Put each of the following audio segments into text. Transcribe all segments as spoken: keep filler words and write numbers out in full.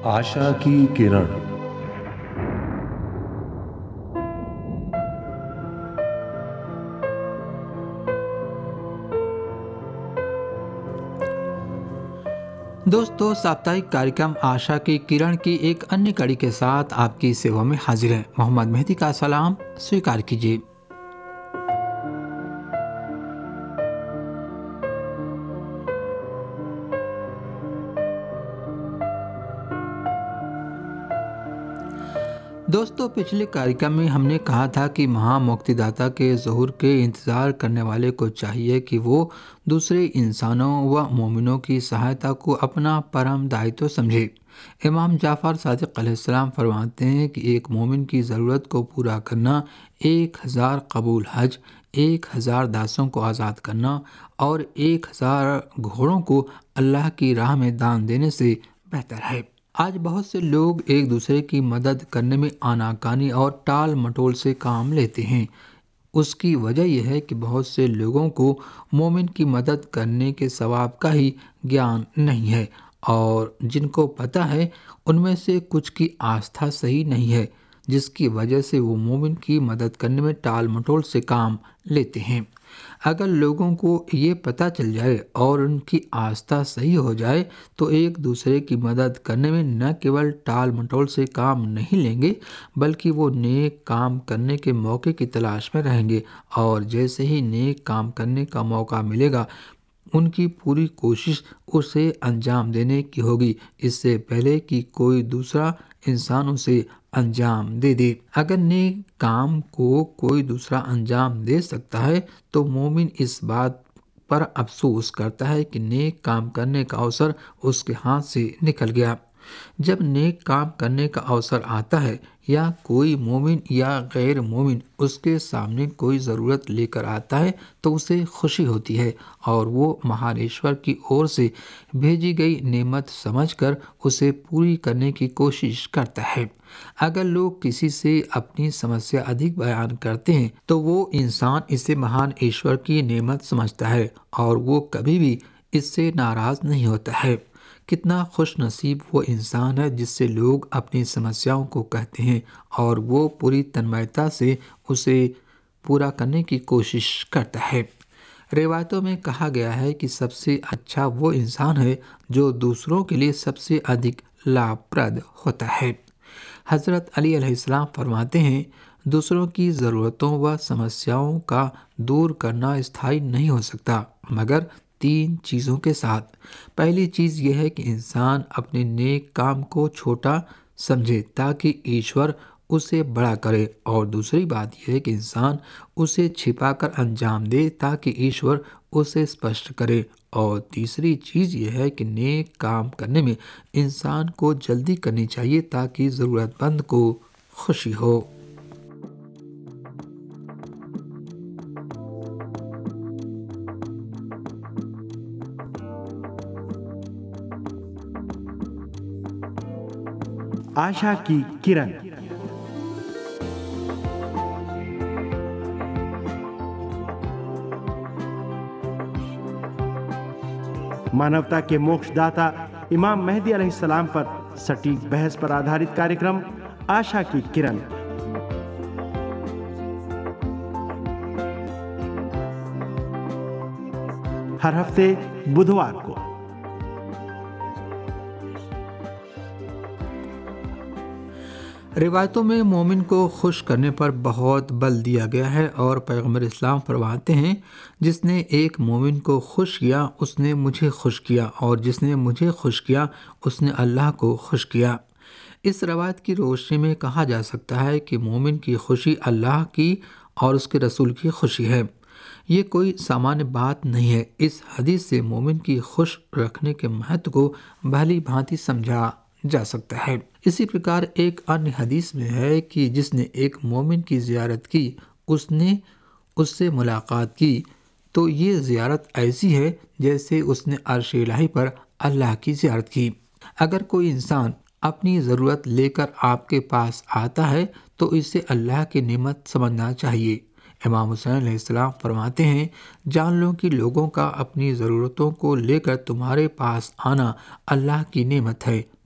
आशा की किरण। दोस्तों, साप्ताहिक कार्यक्रम आशा की किरण की एक अन्य कड़ी के साथ आपकी सेवा में हाजिर है। मोहम्मद मेहदी का सलाम स्वीकार कीजिए। दोस्तों, पिछले कार्यक्रम में हमने कहा था कि महामुक्तिदाता के ज़हूर के इंतज़ार करने वाले को चाहिए कि वो दूसरे इंसानों व मोमिनों की सहायता को अपना परम दायित्व समझे। इमाम जाफ़र सादिक़ अलैहिस्सलाम फरमाते हैं कि एक मोमिन की ज़रूरत को पूरा करना एक हज़ार कबूल हज, एक हज़ार दासों को आज़ाद करना और एक हज़ार घोड़ों को अल्लाह की राह में दान देने से बेहतर है। आज बहुत से लोग एक दूसरे की मदद करने में आनाकानी और टाल मटोल से काम लेते हैं। उसकी वजह यह है कि बहुत से लोगों को मोमिन की मदद करने के सवाब का ही ज्ञान नहीं है, और जिनको पता है उनमें से कुछ की आस्था सही नहीं है, जिसकी वजह से वो मोमिन की मदद करने में टाल मटोल से काम लेते हैं। अगर लोगों को ये पता चल जाए और उनकी आस्था सही हो जाए तो एक दूसरे की मदद करने में न केवल टाल मटोल से काम नहीं लेंगे, बल्कि वो नेक काम करने के मौके की तलाश में रहेंगे, और जैसे ही नेक काम करने का मौका मिलेगा उनकी पूरी कोशिश उसे अंजाम देने की होगी, इससे पहले कि कोई दूसरा इंसान उसे अंजाम दे दे। अगर नेक काम को कोई दूसरा अंजाम दे सकता है तो मोमिन इस बात पर अफसोस करता है कि नेक काम करने का अवसर उसके हाथ से निकल गया। जब नेक काम करने का अवसर आता है या कोई मोमिन या गैर मोमिन उसके सामने कोई ज़रूरत लेकर आता है तो उसे खुशी होती है और वो महान ईश्वर की ओर से भेजी गई नेमत समझकर उसे पूरी करने की कोशिश करता है। अगर लोग किसी से अपनी समस्या अधिक बयान करते हैं तो वो इंसान इसे महान ईश्वर की नेमत समझता है और वो कभी भी इससे नाराज़ नहीं होता है। कितना खुश नसीब वो इंसान है जिससे लोग अपनी समस्याओं को कहते हैं और वो पूरी तन्मयता से उसे पूरा करने की कोशिश करता है। रिवायतों में कहा गया है कि सबसे अच्छा वो इंसान है जो दूसरों के लिए सबसे अधिक लाभप्रद होता है। हज़रत अली अलैहिस्सलाम फरमाते हैं, दूसरों की ज़रूरतों व समस्याओं का दूर करना स्थायी नहीं हो सकता मगर तीन चीज़ों के साथ। पहली चीज़ यह है कि इंसान अपने नेक काम को छोटा समझे ताकि ईश्वर उसे बड़ा करे, और दूसरी बात यह है कि इंसान उसे छिपाकर अंजाम दे ताकि ईश्वर उसे स्पष्ट करे, और तीसरी चीज़ यह है कि नेक काम करने में इंसान को जल्दी करनी चाहिए ताकि ज़रूरतमंद को खुशी हो। आशा की किरण। मानवता के मोक्षदाता इमाम मेहदी अलैहिस्सलाम पर सटीक बहस पर आधारित कार्यक्रम आशा की किरण हर हफ्ते बुधवार को। रिवायतों में मोमिन को खुश करने पर बहुत बल दिया गया है और पैगम्बर इस्लाम फरमाते हैं, जिसने एक मोमिन को खुश किया उसने मुझे खुश किया, और जिसने मुझे खुश किया उसने अल्लाह को खुश किया। इस रवायत की रोशनी में कहा जा सकता है कि मोमिन की खुशी अल्लाह की और उसके रसूल की खुशी है। ये कोई सामान्य बात नहीं है। इस हदीस से मोमिन की खुश रखने के महत्व को भली भांति समझा जा सकता है। इसी प्रकार एक अन्य हदीस में है कि जिसने एक मोमिन की ज़ियारत की उसने उससे मुलाकात की तो ये ज़ियारत ऐसी है जैसे उसने अर्श इलाही पर अल्लाह की ज़ियारत की। अगर कोई इंसान अपनी ज़रूरत लेकर आपके पास आता है तो इसे अल्लाह की नेमत समझना चाहिए। इमाम हुसैन अलैहिस्सलाम फरमाते हैं, जान लो कि लोगों का अपनी ज़रूरतों को लेकर तुम्हारे पास आना अल्लाह की नेमत है।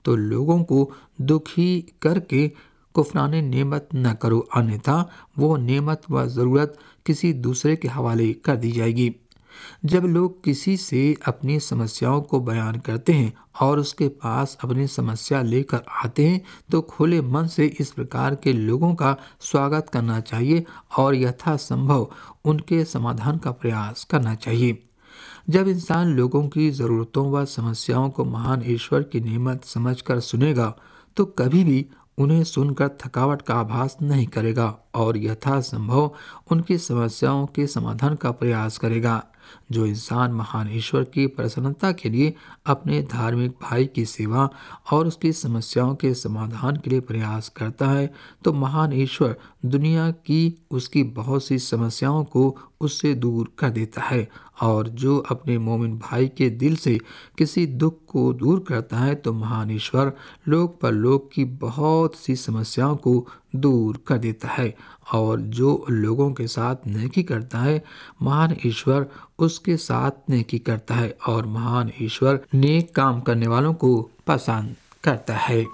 तो लोगों को दुखी करके कुफराने नेमत न करो, अन्यथा वो नेमत व ज़रूरत किसी दूसरे के हवाले कर दी जाएगी। जब लोग किसी से अपनी समस्याओं को बयान करते हैं और उसके पास अपनी समस्या लेकर आते हैं तो खुले मन से इस प्रकार के लोगों का स्वागत करना चाहिए और यथासंभव उनके समाधान का प्रयास करना चाहिए। जब इंसान लोगों की ज़रूरतों व समस्याओं को महान ईश्वर की नेमत समझकर सुनेगा तो कभी भी उन्हें सुनकर थकावट का आभास नहीं करेगा और यथासंभव उनकी समस्याओं के समाधान का प्रयास करेगा। जो इंसान महान ईश्वर की प्रसन्नता के लिए अपने धार्मिक भाई की सेवा और उसकी समस्याओं के समाधान के लिए प्रयास करता है तो महान ईश्वर दुनिया की उसकी बहुत सी समस्याओं को उससे दूर कर देता है। और जो अपने मोमिन भाई के दिल से किसी दुख को दूर करता है तो महान ईश्वर लोक परलोक की बहुत सी समस्याओं को दूर कर देता है। और जो लोगों के साथ नेकी करता है महान ईश्वर उसके साथ नेकी करता है और महान ईश्वर नेक काम करने वालों को पसंद करता है।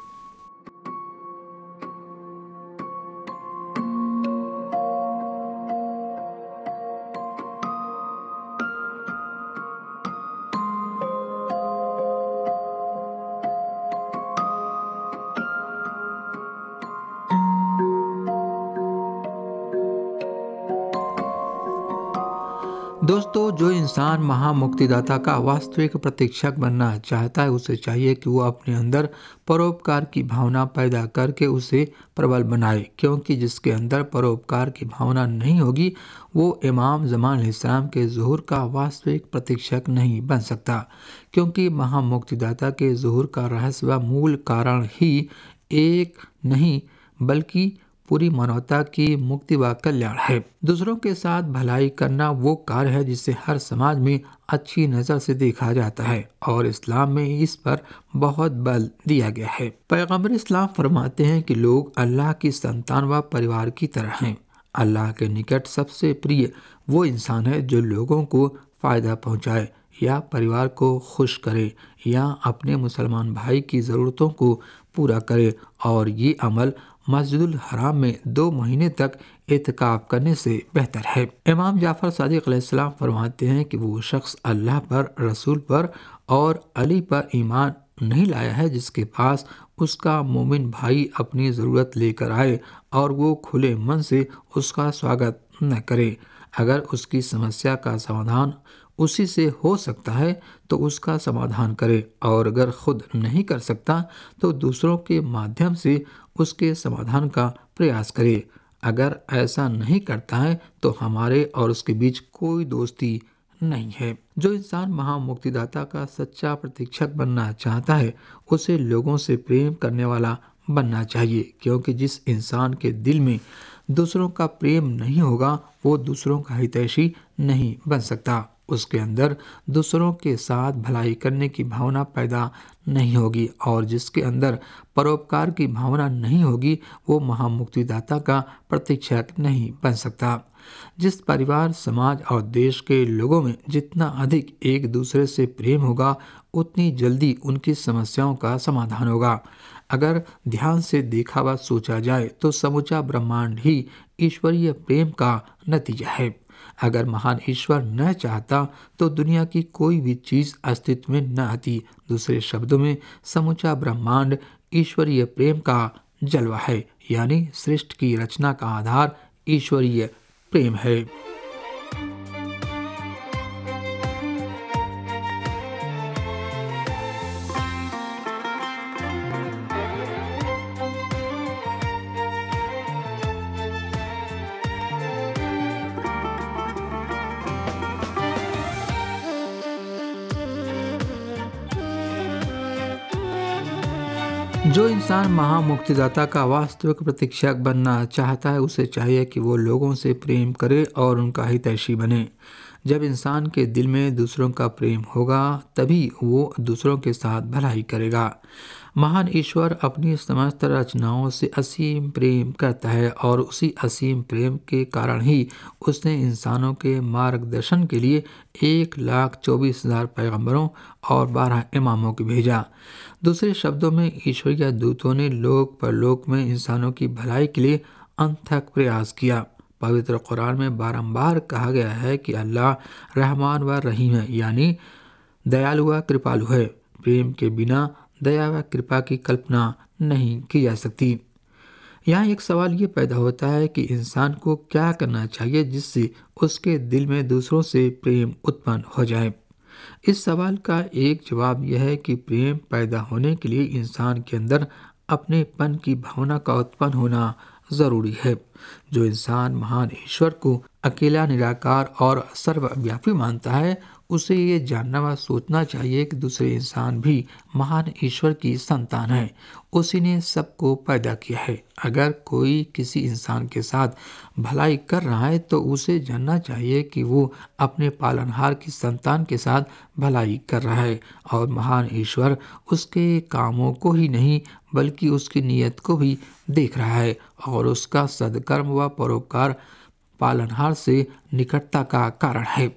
दोस्तों, जो इंसान महामुक्तिदाता का वास्तविक प्रतीक्षक बनना चाहता है उसे चाहिए कि वो अपने अंदर परोपकार की भावना पैदा करके उसे प्रबल बनाए, क्योंकि जिसके अंदर परोपकार की भावना नहीं होगी वो इमाम ज़मान अलैहिस्सलाम के ज़ुहूर का वास्तविक प्रतीक्षक नहीं बन सकता। क्योंकि महामुक्तिदाता के ज़ुहूर का रहस्य व मूल कारण ही एक नहीं बल्कि पूरी मानवता की मुक्ति व कल्याण है। दूसरों के साथ भलाई करना वो कार्य है जिसे हर समाज में अच्छी नज़र से देखा जाता है और इस्लाम में इस पर बहुत बल दिया गया है। पैगंबर इस्लाम फरमाते हैं कि लोग अल्लाह की संतान व परिवार की तरह हैं। अल्लाह के निकट सबसे प्रिय वो इंसान है जो लोगों को फ़ायदा पहुँचाए या परिवार को खुश करे या अपने मुसलमान भाई की ज़रूरतों को पूरा करे, और ये अमल मस्जिदुल हराम में दो महीने तक एतकाफ करने से बेहतर है। इमाम जाफ़र सादिक अलैहिस्सलाम फरमाते हैं कि वो शख्स अल्लाह पर, रसूल पर और अली पर ईमान नहीं लाया है जिसके पास उसका मोमिन भाई अपनी ज़रूरत लेकर आए और वो खुले मन से उसका स्वागत न करे। अगर उसकी समस्या का समाधान उसी से हो सकता है तो उसका समाधान करे, और अगर खुद नहीं कर सकता तो दूसरों के माध्यम से उसके समाधान का प्रयास करे। अगर ऐसा नहीं करता है तो हमारे और उसके बीच कोई दोस्ती नहीं है। जो इंसान महामुक्तिदाता का सच्चा प्रतीक्षक बनना चाहता है उसे लोगों से प्रेम करने वाला बनना चाहिए, क्योंकि जिस इंसान के दिल में दूसरों का प्रेम नहीं होगा वो दूसरों का हितैषी नहीं बन सकता। उसके अंदर दूसरों के साथ भलाई करने की भावना पैदा नहीं होगी, और जिसके अंदर परोपकार की भावना नहीं होगी वो महामुक्तिदाता का प्रतीक्षक नहीं बन सकता। जिस परिवार, समाज और देश के लोगों में जितना अधिक एक दूसरे से प्रेम होगा उतनी जल्दी उनकी समस्याओं का समाधान होगा। अगर ध्यान से देखा व सोचा जाए तो समूचा ब्रह्मांड ही ईश्वरीय प्रेम का नतीजा है। अगर महान ईश्वर न चाहता तो दुनिया की कोई भी चीज़ अस्तित्व में न आती। दूसरे शब्दों में समूचा ब्रह्मांड ईश्वरीय प्रेम का जलवा है, यानी सृष्टि की रचना का आधार ईश्वरीय प्रेम है। जो इंसान महामुक्तिदाता का वास्तविक प्रतीक्षक बनना चाहता है उसे चाहिए कि वो लोगों से प्रेम करे और उनका हितैषी बने। जब इंसान के दिल में दूसरों का प्रेम होगा तभी वो दूसरों के साथ भलाई करेगा। महान ईश्वर अपनी समस्त रचनाओं से असीम प्रेम करता है और उसी असीम प्रेम के कारण ही उसने इंसानों के मार्गदर्शन के लिए एक लाख चौबीस हजार पैगम्बरों और बारह इमामों को भेजा। दूसरे शब्दों में ईश्वरीय दूतों ने लोक परलोक में इंसानों की भलाई के लिए अनथक प्रयास किया। पवित्र कुरान में बारंबार कहा गया है कि अल्लाह रहमान व रहीम है, यानी दयालु व कृपालु है। प्रेम के बिना दया व कृपा की कल्पना नहीं की जा सकती। यहाँ एक सवाल ये पैदा होता है कि इंसान को क्या करना चाहिए जिससे उसके दिल में दूसरों से प्रेम उत्पन्न हो जाए। इस सवाल का एक जवाब यह है कि प्रेम पैदा होने के लिए इंसान के अंदर अपनेपन की भावना का उत्पन्न होना जरूरी है। जो इंसान महान ईश्वर को अकेला, निराकार और सर्वव्यापी मानता है, उसे ये जानना व सोचना चाहिए कि दूसरे इंसान भी महान ईश्वर की संतान है। उसी ने सबको पैदा किया है। अगर कोई किसी इंसान के साथ भलाई कर रहा है तो उसे जानना चाहिए कि वो अपने पालनहार की संतान के साथ भलाई कर रहा है और महान ईश्वर उसके कामों को ही नहीं बल्कि उसकी नीयत को भी देख रहा है और उसका सद्कर्म व परोपकार पालनहार से निकटता का कारण है।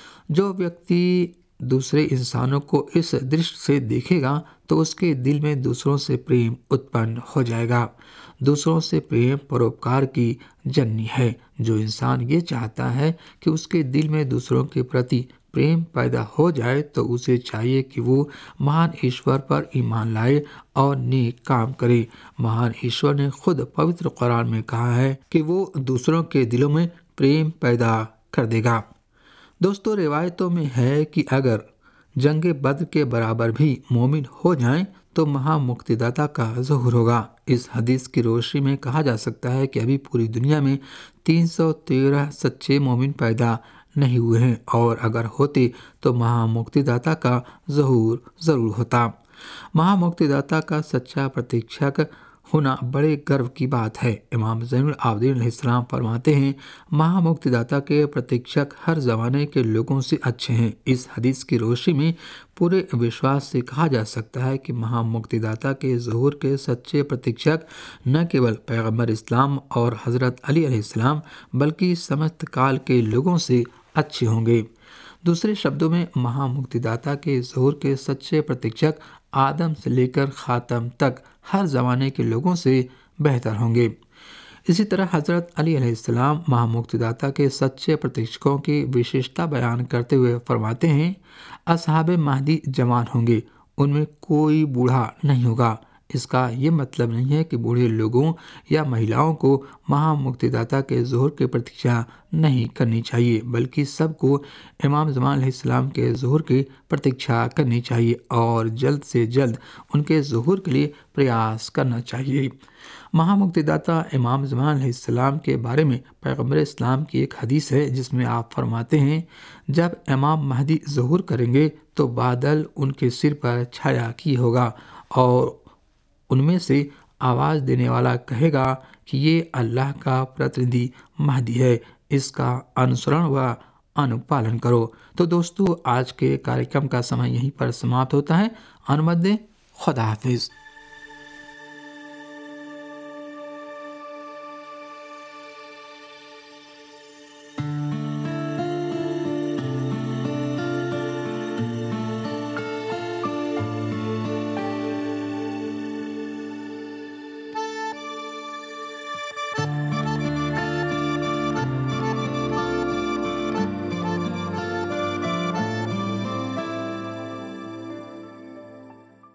जो व्यक्ति दूसरे इंसानों को इस दृष्टि से देखेगा तो उसके दिल में दूसरों से प्रेम उत्पन्न हो जाएगा। दूसरों से प्रेम परोपकार की जननी है। जो इंसान ये चाहता है कि उसके दिल में दूसरों के प्रति प्रेम पैदा हो जाए तो उसे चाहिए कि वो महान ईश्वर पर ईमान लाए और नेक काम करे। महान ईश्वर ने खुद पवित्र कुरान में कहा है कि वो दूसरों के दिलों में प्रेम पैदा कर देगा। दोस्तों, रिवायतों में है कि अगर जंगे बद्र के बराबर भी मोमिन हो जाएं तो महामुक्तिदाता का ज़हूर होगा। इस हदीस की रोशनी में कहा जा सकता है कि अभी पूरी दुनिया में तीन सौ तेरह सच्चे मोमिन पैदा नहीं हुए हैं और अगर होते तो महामुक्तिदाता का ज़हूर ज़रूर होता। महामुक्तिदाता का सच्चा प्रतीक्षक होना बड़े गर्व की बात है। इमाम ज़ैनुल आबिदीन अलैहिस्सलाम फरमाते हैं, महामुक्तिदाता के प्रतीक्षक हर ज़माने के लोगों से अच्छे हैं। इस हदीस की रोशनी में पूरे विश्वास से कहा जा सकता है कि महामुक्तिदाता के ज़हूर के सच्चे प्रतीक्षक न केवल पैगम्बर इस्लाम और हज़रत अली अलैहिस्सलाम बल्कि समस्त काल के लोगों से अच्छे होंगे। दूसरे शब्दों में महामुक्तिदाता के ज़हूर के सच्चे प्रतीक्षक आदम से लेकर ख़ातम तक हर ज़माने के लोगों से बेहतर होंगे। इसी तरह हज़रत अली अलैहिस्सलाम महामुक्तिदाता के सच्चे प्रतीक्षकों की विशेषता बयान करते हुए फरमाते हैं, असहाबे महदी जवान होंगे, उनमें कोई बूढ़ा नहीं होगा। इसका ये मतलब नहीं है कि बूढ़े लोगों या महिलाओं को महामुक्तिदाता के ज़हूर की प्रतीक्षा नहीं करनी चाहिए, बल्कि सबको इमाम ज़मान अलैहिस्सलाम के ज़हूर की प्रतीक्षा करनी चाहिए और जल्द से जल्द उनके ज़हूर के लिए प्रयास करना चाहिए। महामुक्तिदाता इमाम ज़मान अलैहिस्सलाम के बारे में पैगम्बर इस्लाम की एक हदीस है जिसमें आप फरमाते हैं, जब इमाम महदी ज़हूर करेंगे तो बादल उनके सिर पर छाया किए होगा और उनमें से आवाज़ देने वाला कहेगा कि ये अल्लाह का प्रतिनिधि महदी है, इसका अनुसरण व अनुपालन करो। तो दोस्तों, आज के कार्यक्रम का समय यहीं पर समाप्त होता है। अनुमत दें, खुदा हाफिज़।